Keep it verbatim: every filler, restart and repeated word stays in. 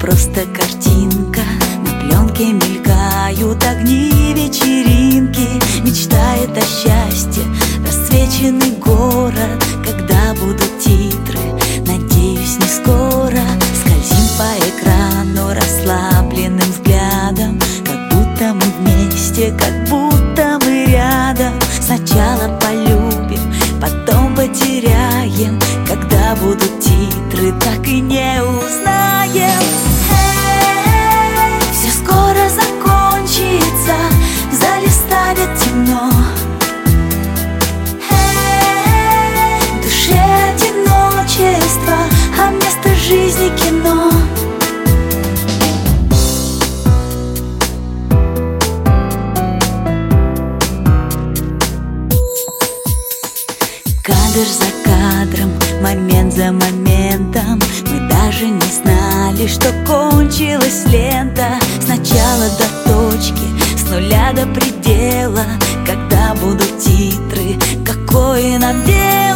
просто картинка. На пленке мелькают огни вечеринки. Мечтает о счастье расцвеченный город. Когда будут титры, надеюсь, не скоро. Скользим по экрану расслабленным взглядом, как будто мы вместе, как будто мы рядом. Сначала полюбим, потом потеряем. Когда будут титры, так и не узнаем. Все скоро закончится, в зале станет темно. В душе одиночество, а вместо жизни кино. Кадр за кадром, момент за моментом. Мы даже не знали, что кончилась лента. Сначала до точки, с нуля до предела. Когда будут титры, какое нам дело?